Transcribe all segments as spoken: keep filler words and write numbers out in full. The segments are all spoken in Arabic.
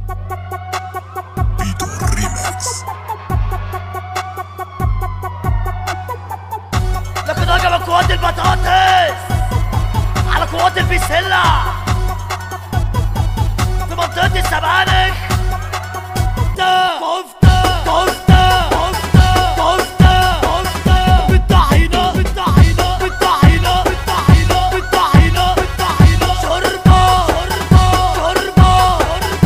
بيتو الريماكس. لقد هجم قوات البطاطس على قوات البسلة في منطقة السبانخ. كفتة كفتة كفتة كفتة كفتة بالطحينة بالطحينة بالطحينة بالطحينة بالطحينة بالطحينة شوربة شوربة شوربة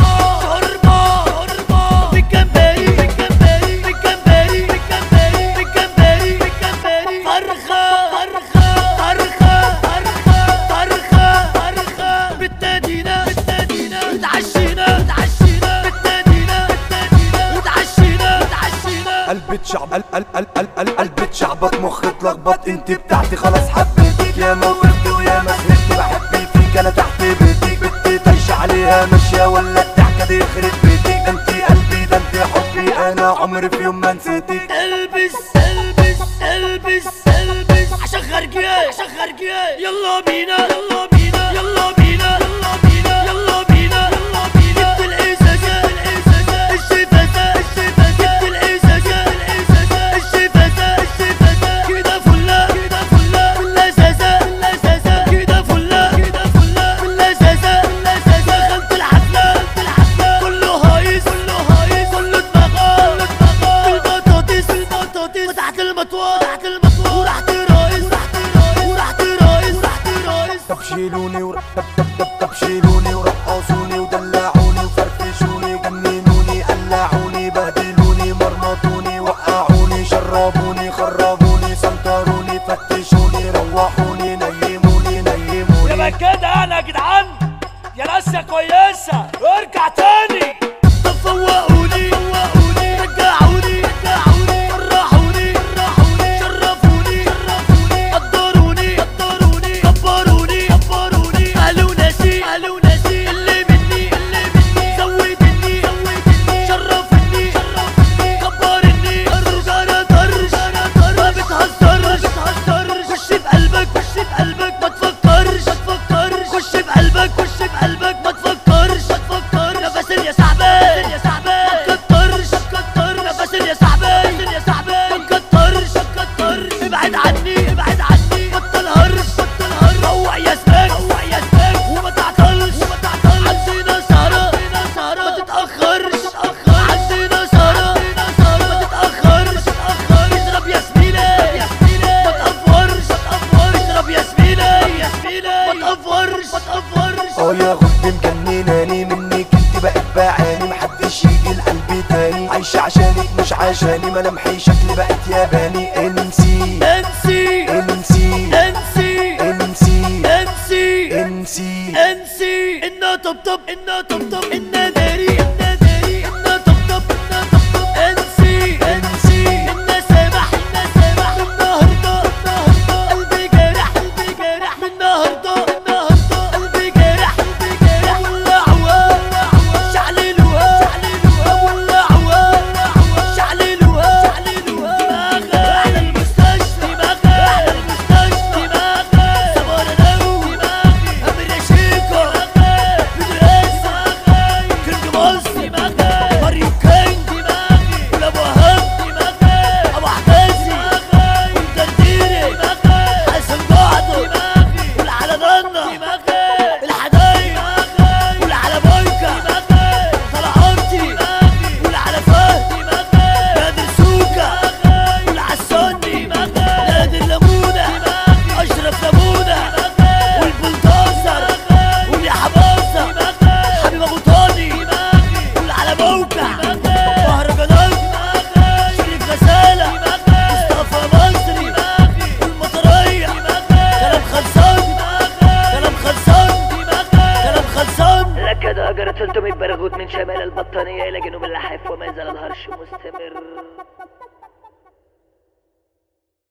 شوربة شوربة بالجمبري بالجمبري بالجمبري بالجمبري بالجمبري بالجمبري فرخة فرخة فرخة فرخة فرخة فرخة بالتدينة بالتدينة اتعشينا اتعشينا بالتدينة بالتدينة اتعشينا اتعشينا. قلبي اتشعب قل قل قل قل قل قلبي اتشعبط مخي اتلخبط انت بتاعتي خلاص حبيتك يا موتت ويا ما سهرت بحب فيك انا تحت بيتك بنتي طايشه عليها ماشيه ولا الضحكه دي يخرب بيتك انت قلبي ده انت حبي انا عمري في يوم ما نسيتك. البس البس البس البس عشان خارجين عشان خارجين يلا بينا يلا بينا يلا بينا يلا بينا يلا بينا يلا بينا جبت الازازه الازازه الشفافه الشفافه جبت الازازه الازازه الشفافه الشفافه كده فله كده فله باللزازه باللزازه كده فله كده فله باللزازه باللزازه دخلت الحفله دخلت الحفله كله هايص كله هايص كله دماغه كله دماغه البطاطس البطاطس فتحت المطوه فتحت المطوه ورحت رايس رحت رايس ورحت رايس رحت رايس. طب شيلوني ور... طب طب طب طب شيلوني ورقصوني ودلعوني وفرفشوني جننوني قلعوني بهدلوني مرمطوني وقعوني شربوني خربوني سنطروني فتشوني روحوني نيموني نيموني. يبقى كده انا يا جدعان يا ناس يا كويسه ارجع تاني. طب فوقوني فوقوني رجعوني رجعوني فرحوني فرحوني شرفوني شرفوني قدروني قدروني كبروني كبروني قالوا ناسي قالوا ناسي اللي مني اللي مني زودني زودني شرفني شرفني كبرني طرش انا طرش انا طرش ما بتهزرش ما بتهزرش خش في قلبك خش في قلبك ما تفكرش ما تفكرش خش في قلبك خش في قلبك ما تفكرش ما تفكرش نفس يا صاحبي يا صاحبي ما تكترش ما تكترش نفس يا صاحبي يا صاحبي ما تكترش ما تكترش ابعد عني ابعد عني بطل هرش بطل هرش روق يا سباك روق يا سباك وما تعطلش وما تعطلش عندنا سهرة عندنا سهرة ما تتأخرش تتأخرش عندنا سهرة عندنا سهرة ما تتأخرش تتأخرش اضرب ياسمينة ياسمينة ما تقفرش ما تقفرش اضرب ياسمينة ياسمينة ما تقفرش ما تقفرش. اه يا غد مجنناني منك انت بقت بعاني محدش يجي لقلبي تاني عايشة عشانك مش عشاني ملامحي شكلي بقت ياباني انسي انسي انسي انسي انسي انسي انسي انسي انا طبطب انا طبطب انا داري انا داري انا طبطب انا طبطب انسي انسي انا سامح انا سامح من النهارده النهارده قلبي جارح قلبي جارح من النهارده النهارده قلبي جارح قلبي جارح ولعوها ولعوها شعللوها شعللوها ولعوها ولعوها شعللوها شعللوها دماغها على المستشفى دماغها على المستشفى دماغها سمرناو دماغي امير شيكو دماغها مدرسة كينج مصر دماغها ماريو كينج دماغي ولابو وهاب دماغها ابو حجازي دماغي والجرديري دماغها حسن بعضه دماغي والعلى ضنة دماغها الحدايق دماغي والعلى بويكا دماغها طلعتي دماغي والعلى فهد دماغها نادر سوكا دماغي والعسوني دماغها نادر لمونة دماغي اشرف لمونة دماغها والبلدوزر واليا حباظة دماغها حبيب ابو طاني دماغي والعلى بوكا دماغها مهرجانات دماغي شريف غزالة دماغي مصطفى مصري دماغي والمطرية دماغي كلام خلصان دماغي كلام خلصان دماغي كلام خلصان. لقد هجر ثلاثمية برغوت من شمال البطانية إلى جنوب اللحاف وما زال الهرش مستمر.